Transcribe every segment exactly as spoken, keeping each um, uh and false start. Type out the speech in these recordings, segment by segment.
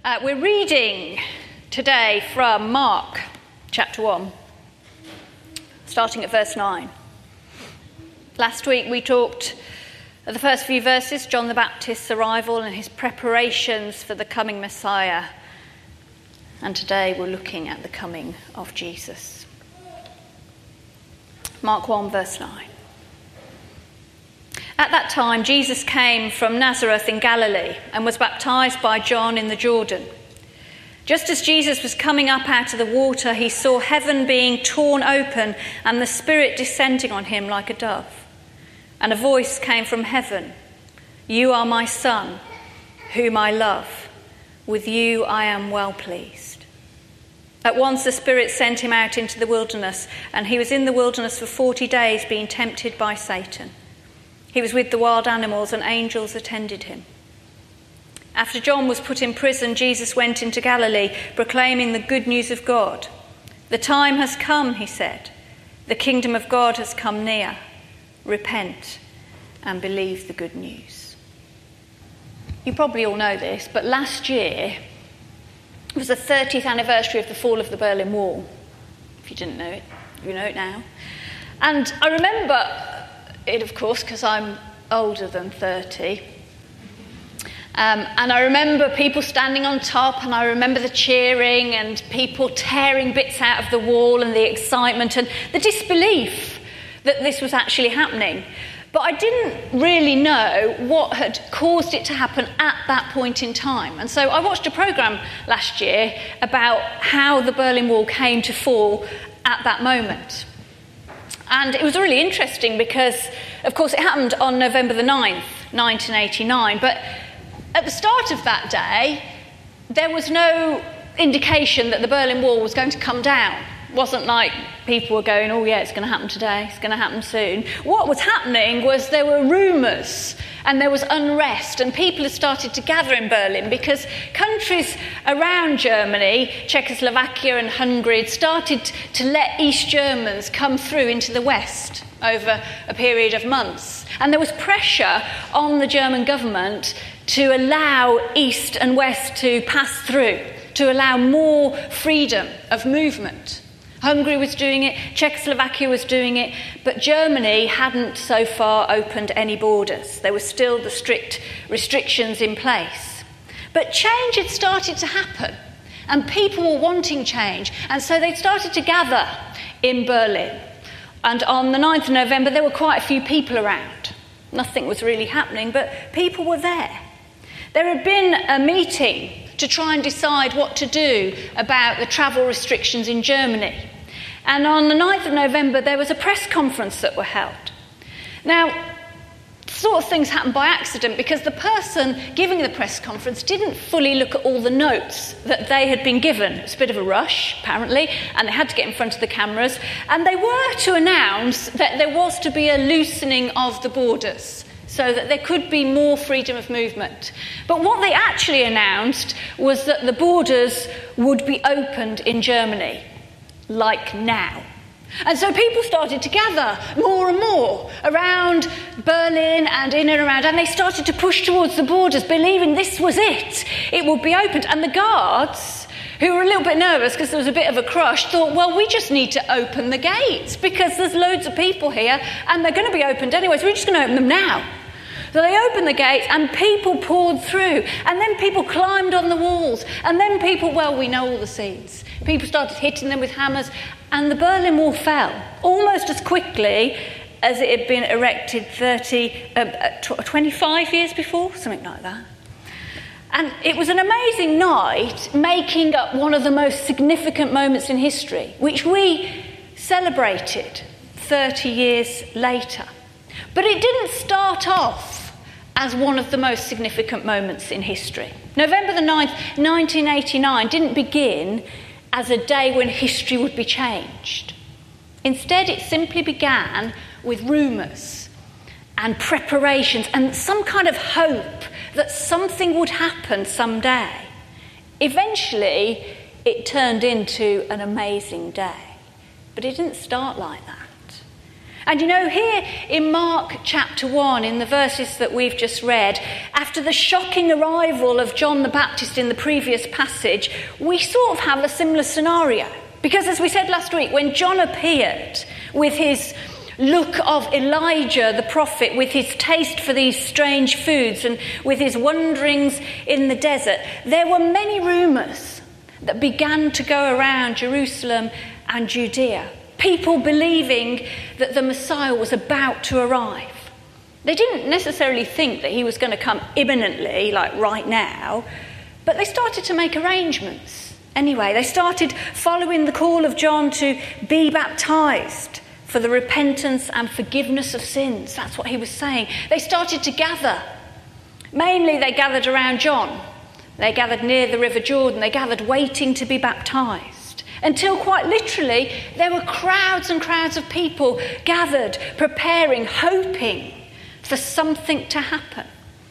Uh, we're reading today from Mark chapter one, starting at verse nine. Last week we talked at the first few verses, John the Baptist's arrival and his preparations for the coming Messiah. And today we're looking at the coming of Jesus. Mark one verse nine. At that time, Jesus came from Nazareth in Galilee and was baptized by John in the Jordan. Just as Jesus was coming up out of the water, he saw heaven being torn open and the Spirit descending on him like a dove. And a voice came from heaven, "You are my Son, whom I love. With you I am well pleased." At once the Spirit sent him out into the wilderness, and he was in the wilderness for forty days being tempted by Satan. He was with the wild animals, and angels attended him. After John was put in prison, Jesus went into Galilee, proclaiming the good news of God. "The time has come," he said. "The kingdom of God has come near. Repent and believe the good news." You probably all know this, but last year was the thirtieth anniversary of the fall of the Berlin Wall. If you didn't know it, you know it now. And I remember it, of course, because I'm older than thirty. Um, and I remember people standing on top, and I remember the cheering and people tearing bits out of the wall and the excitement and the disbelief that this was actually happening. But I didn't really know what had caused it to happen at that point in time. And so I watched a programme last year about how the Berlin Wall came to fall at that moment. And it was really interesting because, of course, it happened on November the ninth, nineteen eighty-nine. But at the start of that day, there was no indication that the Berlin Wall was going to come down. It wasn't like people were going, "Oh yeah, it's going to happen today, it's going to happen soon." What was happening was there were rumours and there was unrest, and people had started to gather in Berlin because countries around Germany, Czechoslovakia and Hungary, had started to let East Germans come through into the West over a period of months. And there was pressure on the German government to allow East and West to pass through, to allow more freedom of movement. Hungary was doing it, Czechoslovakia was doing it, but Germany hadn't so far opened any borders. There were still the strict restrictions in place. But change had started to happen, and people were wanting change, and so they started to gather in Berlin. And on the ninth of November, there were quite a few people around. Nothing was really happening, but people were there. There had been a meeting to try and decide what to do about the travel restrictions in Germany. And on the ninth of November, there was a press conference that were held. Now, sort of things happened by accident because the person giving the press conference didn't fully look at all the notes that they had been given. It was a bit of a rush, apparently, and they had to get in front of the cameras. And they were to announce that there was to be a loosening of the borders, so that there could be more freedom of movement. But what they actually announced was that the borders would be opened in Germany, like now. And so people started to gather more and more around Berlin and in and around, and they started to push towards the borders, believing this was it. It would be opened. And the guards, who were a little bit nervous because there was a bit of a crush, thought, well, we just need to open the gates because there's loads of people here and they're going to be opened anyway, so we're just going to open them now. So they opened the gates and people poured through, and then people climbed on the walls, and then people, well, we know all the scenes. People started hitting them with hammers, and the Berlin Wall fell almost as quickly as it had been erected thirty, uh, twenty-five years before, something like that. And it was an amazing night, making up one of the most significant moments in history, which we celebrated thirty years later. But it didn't start off as one of the most significant moments in history. November the ninth, nineteen eighty-nine didn't begin as a day when history would be changed. Instead, it simply began with rumours and preparations and some kind of hope that something would happen someday. Eventually, it turned into an amazing day. But it didn't start like that. And you know, here in Mark chapter one, in the verses that we've just read, after the shocking arrival of John the Baptist in the previous passage, we sort of have a similar scenario. Because as we said last week, when John appeared with his look of Elijah the prophet, with his taste for these strange foods and with his wanderings in the desert, there were many rumours that began to go around Jerusalem and Judea. People believing that the Messiah was about to arrive. They didn't necessarily think that he was going to come imminently, like right now, but they started to make arrangements. Anyway, they started following the call of John to be baptised for the repentance and forgiveness of sins. That's what he was saying. They started to gather. Mainly they gathered around John. They gathered near the River Jordan. They gathered waiting to be baptised. Until quite literally, there were crowds and crowds of people gathered, preparing, hoping for something to happen.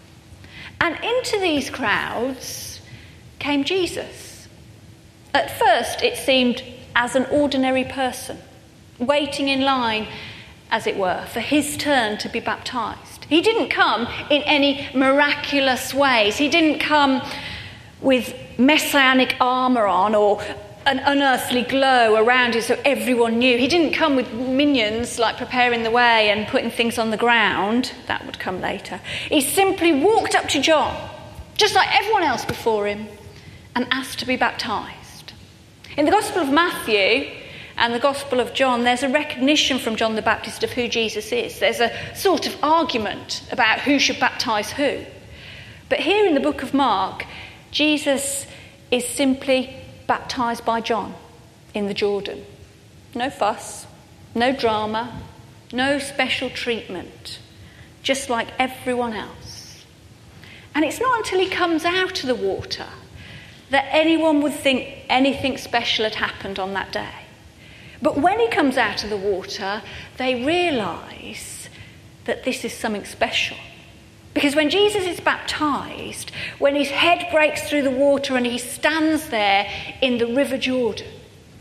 And into these crowds came Jesus. At first, it seemed as an ordinary person, waiting in line, as it were, for his turn to be baptised. He didn't come in any miraculous ways. He didn't come with messianic armour on or an unearthly glow around him so everyone knew. He didn't come with minions like preparing the way and putting things on the ground. That would come later. He simply walked up to John, just like everyone else before him, and asked to be baptised. In the Gospel of Matthew and the Gospel of John, there's a recognition from John the Baptist of who Jesus is. There's a sort of argument about who should baptise who. But here in the book of Mark, Jesus is simply baptised by John in the Jordan. No fuss, no drama, no special treatment, just like everyone else. And it's not until he comes out of the water that anyone would think anything special had happened on that day. But when he comes out of the water, they realise that this is something special. Because when Jesus is baptised, when his head breaks through the water and he stands there in the River Jordan,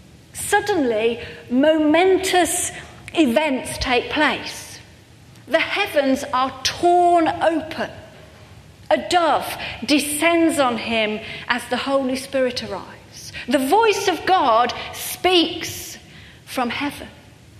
suddenly momentous events take place. The heavens are torn open. A dove descends on him as the Holy Spirit arrives. The voice of God speaks from heaven.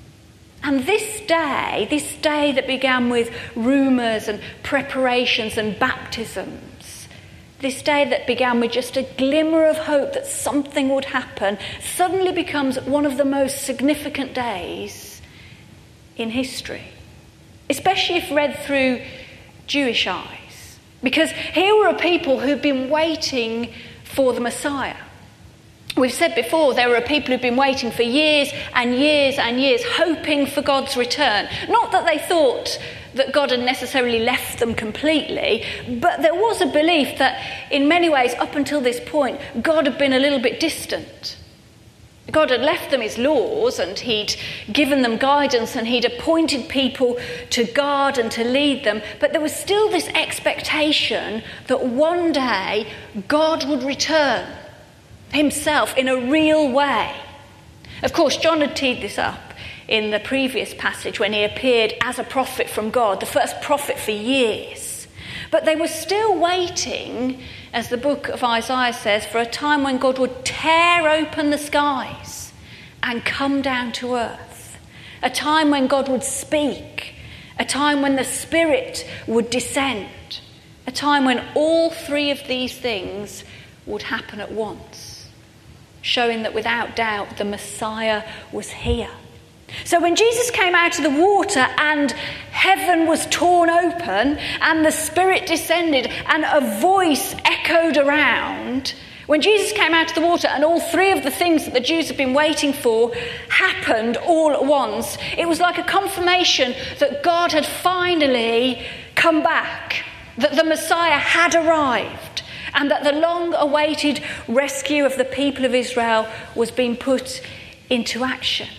And this day, this day that began with rumours and preparations and baptisms, this day that began with just a glimmer of hope that something would happen, suddenly becomes one of the most significant days in history, especially if read through Jewish eyes. Because here were a people who'd been waiting for the Messiah. We've said before, there were people who've been waiting for years and years and years, hoping for God's return. Not that they thought that God had necessarily left them completely, but there was a belief that in many ways, up until this point, God had been a little bit distant. God had left them his laws and he'd given them guidance and he'd appointed people to guard and to lead them, but there was still this expectation that one day God would return himself in a real way. Of course, John had teed this up in the previous passage when he appeared as a prophet from God, the first prophet for years. But they were still waiting, as the book of Isaiah says, for a time when God would tear open the skies and come down to earth. A time when God would speak. A time when the Spirit would descend. A time when all three of these things would happen at once, showing that without doubt the Messiah was here. So when Jesus came out of the water and heaven was torn open and the Spirit descended and a voice echoed around, when Jesus came out of the water and all three of the things that the Jews had been waiting for happened all at once, it was like a confirmation that God had finally come back, that the Messiah had arrived, and that the long-awaited rescue of the people of Israel was being put into action.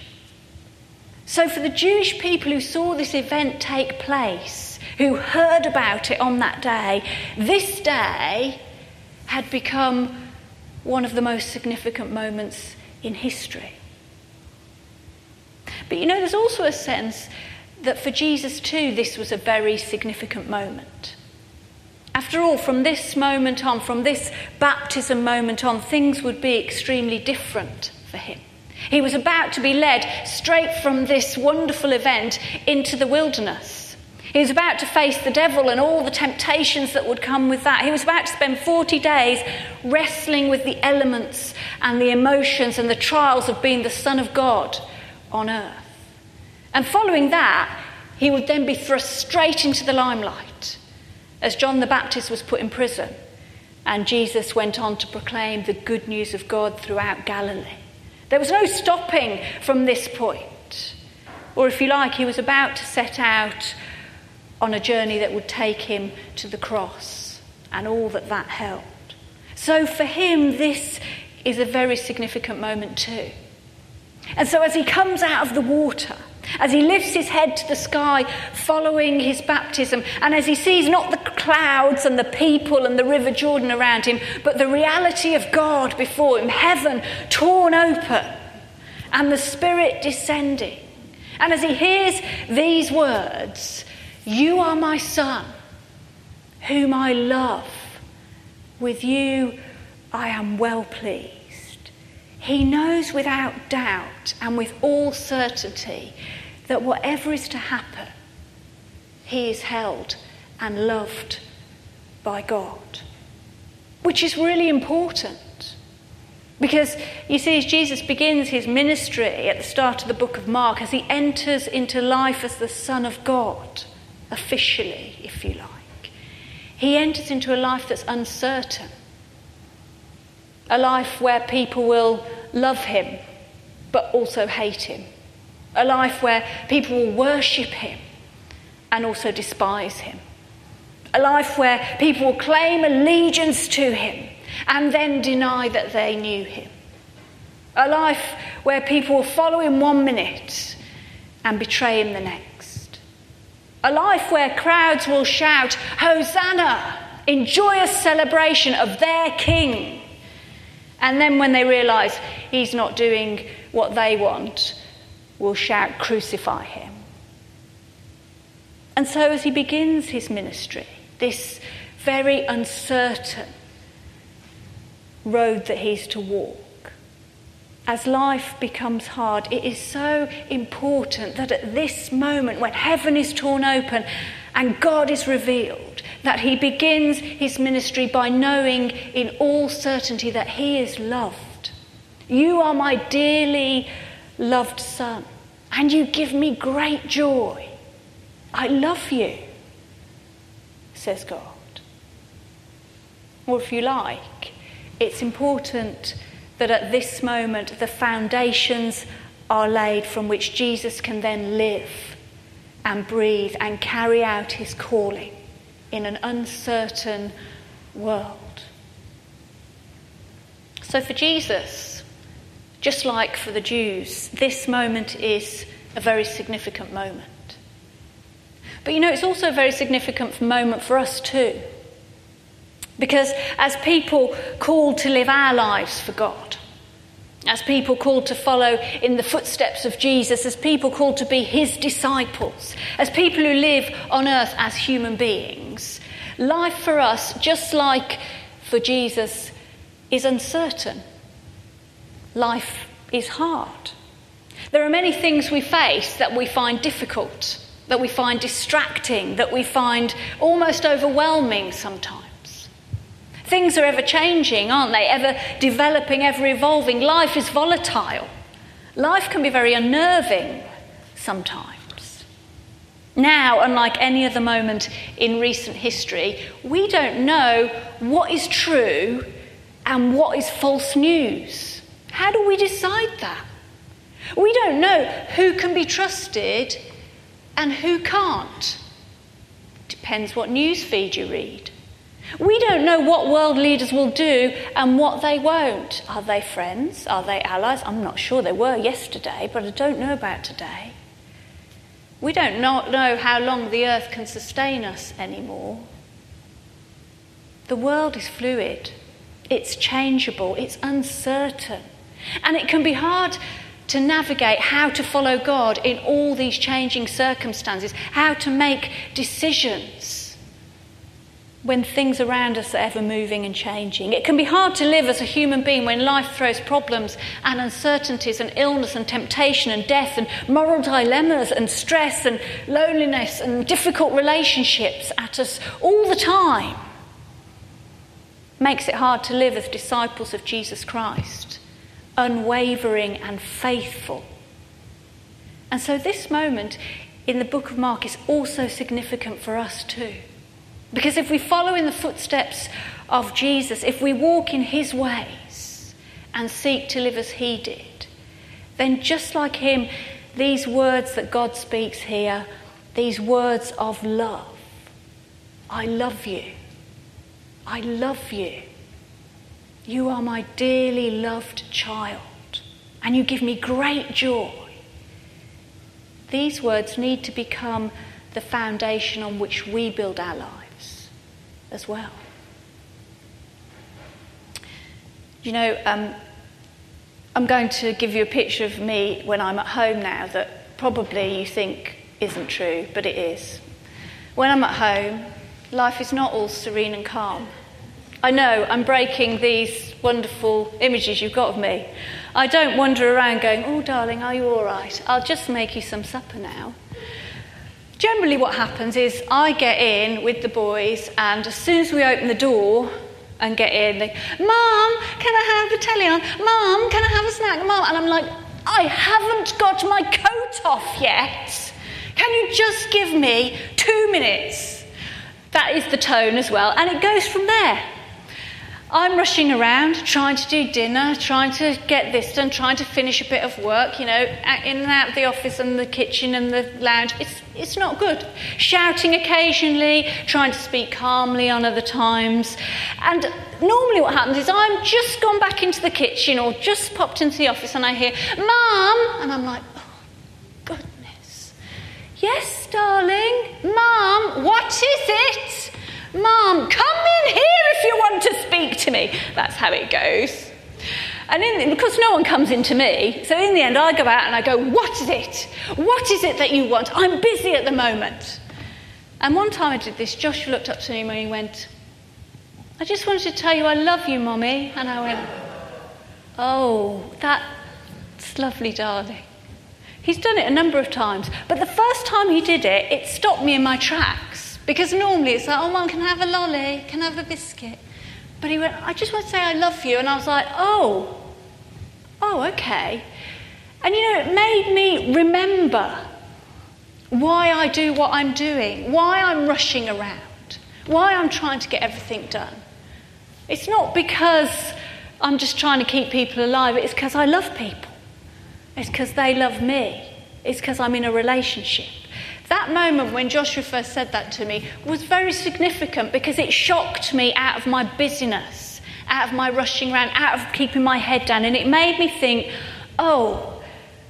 So for the Jewish people who saw this event take place, who heard about it on that day, this day had become one of the most significant moments in history. But you know, there's also a sense that for Jesus too, this was a very significant moment. After all, from this moment on, from this baptism moment on, things would be extremely different for him. He was about to be led straight from this wonderful event into the wilderness. He was about to face the devil and all the temptations that would come with that. He was about to spend forty days wrestling with the elements and the emotions and the trials of being the Son of God on earth. And following that, he would then be thrust straight into the limelight as John the Baptist was put in prison and Jesus went on to proclaim the good news of God throughout Galilee. There was no stopping from this point. Or if you like, he was about to set out on a journey that would take him to the cross and all that that held. So for him, this is a very significant moment too. And so as he comes out of the water, as he lifts his head to the sky following his baptism, and as he sees not the clouds and the people and the River Jordan around him, but the reality of God before him, heaven torn open and the Spirit descending, and as he hears these words, "You are my Son, whom I love. With you I am well pleased." He knows without doubt and with all certainty that whatever is to happen, he is held and loved by God. Which is really important. Because, you see, as Jesus begins his ministry at the start of the book of Mark, as he enters into life as the Son of God, officially, if you like, he enters into a life that's uncertain. A life where people will love him, but also hate him. A life where people will worship him and also despise him. A life where people will claim allegiance to him and then deny that they knew him. A life where people will follow him one minute and betray him the next. A life where crowds will shout, "Hosanna," in joyous celebration of their king. And then when they realise he's not doing what they want, will shout, "Crucify him." And so as he begins his ministry, this very uncertain road that he's to walk, as life becomes hard, it is so important that at this moment when heaven is torn open and God is revealed, that he begins his ministry by knowing in all certainty that he is loved. "You are my dearly loved Son, and you give me great joy. I love you," says God. Or if you like, it's important that at this moment the foundations are laid from which Jesus can then live and breathe and carry out his calling in an uncertain world. So for Jesus, just like for the Jews, this moment is a very significant moment. But you know, it's also a very significant moment for us too. Because as people called to live our lives for God, as people called to follow in the footsteps of Jesus, as people called to be his disciples, as people who live on earth as human beings, life for us, just like for Jesus, is uncertain. Life is hard. There are many things we face that we find difficult, that we find distracting, that we find almost overwhelming sometimes. Things are ever changing, aren't they? Ever developing, ever evolving. Life is volatile. Life can be very unnerving sometimes. Now, unlike any other moment in recent history, we don't know what is true and what is false news. How do we decide that? We don't know who can be trusted and who can't. Depends what news feed you read. We don't know what world leaders will do and what they won't. Are they friends? Are they allies? I'm not sure. They were yesterday, but I don't know about today. We don't know how long the earth can sustain us anymore. The world is fluid. It's changeable. It's uncertain. And it can be hard to navigate how to follow God in all these changing circumstances, how to make decisions when things around us are ever moving and changing. It can be hard to live as a human being when life throws problems and uncertainties and illness and temptation and death and moral dilemmas and stress and loneliness and difficult relationships at us all the time. Makes it hard to live as disciples of Jesus Christ, unwavering and faithful. And so this moment in the book of Mark is also significant for us too. Because if we follow in the footsteps of Jesus, if we walk in his ways and seek to live as he did, then just like him, these words that God speaks here, these words of love, I love you, I love you. You are my dearly loved child, and you give me great joy. These words need to become the foundation on which we build our lives as well. You know, um, I'm going to give you a picture of me when I'm at home now that probably you think isn't true, but it is. When I'm at home, life is not all serene and calm. I know I'm breaking these wonderful images you've got of me. I don't wander around going, oh, darling, are you all right? I'll just make you some supper now. Generally what happens is I get in with the boys, and as soon as we open the door and get in, they, Mum, can I have the telly on? Mum, can I have a snack? Mum, and I'm like, I haven't got my coat off yet. Can you just give me two minutes? That is the tone as well, and it goes from there. I'm rushing around, trying to do dinner, trying to get this done, trying to finish a bit of work, you know, in and out of the office and the kitchen and the lounge. It's it's not good. Shouting occasionally, trying to speak calmly on other times. And normally what happens is I'm just gone back into the kitchen or just popped into the office and I hear, Mum! And I'm like, oh, goodness. Yes, darling? Mum, what is it? Mum, come in here if you want to speak to me. That's how it goes. And in, because no one comes into me, so in the end I go out and I go, what is it? What is it that you want? I'm busy at the moment. And one time I did this, Joshua looked up to me and he went, I just wanted to tell you I love you, Mummy. And I went, oh, that's lovely, darling. He's done it a number of times. But the first time he did it, it stopped me in my tracks. Because normally it's like, oh, Mum, can I have a lolly? Can I have a biscuit? But he went, I just want to say I love you. And I was like, oh, oh, okay. And, you know, it made me remember why I do what I'm doing, why I'm rushing around, why I'm trying to get everything done. It's not because I'm just trying to keep people alive. It's because I love people. It's because they love me. It's because I'm in a relationship. That moment when Joshua first said that to me was very significant because it shocked me out of my busyness, out of my rushing around, out of keeping my head down. And it made me think, oh,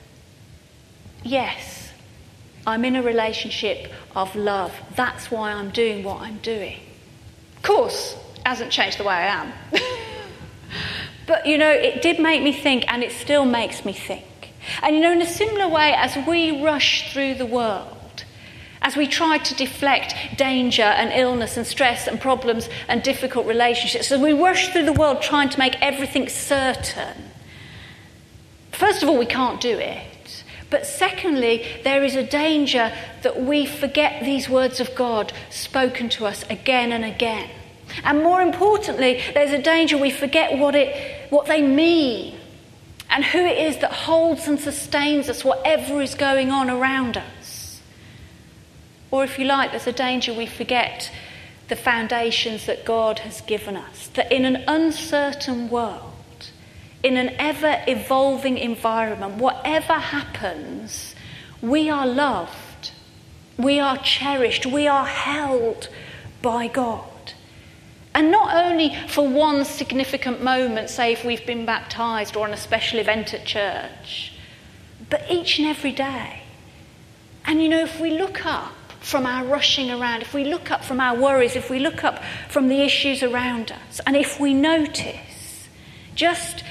yes, I'm in a relationship of love. That's why I'm doing what I'm doing. Of course, it hasn't changed the way I am. But, you know, it did make me think, and it still makes me think. And, you know, in a similar way, as we rush through the world, as we try to deflect danger and illness and stress and problems and difficult relationships, as we rush through the world trying to make everything certain, first of all, we can't do it. But secondly, there is a danger that we forget these words of God spoken to us again and again. And more importantly, there's a danger we forget what it, what they mean and who it is that holds and sustains us, whatever is going on around us. Or if you like, there's a danger we forget the foundations that God has given us. That in an uncertain world, in an ever-evolving environment, whatever happens, we are loved, we are cherished, we are held by God. And not only for one significant moment, say if we've been baptised or on a special event at church, but each and every day. And you know, if we look up from our rushing around, if we look up from our worries, if we look up from the issues around us, and if we notice just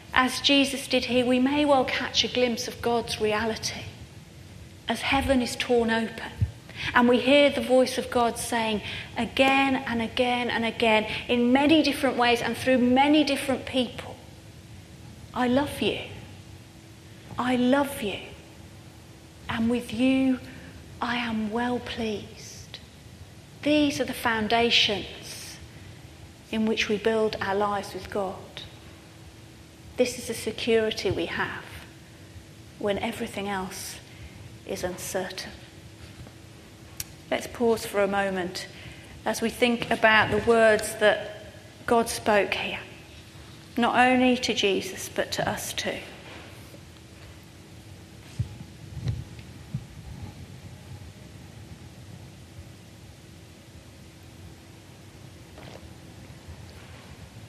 as Jesus did here, we may well catch a glimpse of God's reality as heaven is torn open. And we hear the voice of God saying again and again and again, in many different ways and through many different people, I love you. I love you. And with you, I am well pleased. These are the foundations in which we build our lives with God. This is the security we have when everything else is uncertain. Let's pause for a moment as we think about the words that God spoke here, not only to Jesus, but to us too.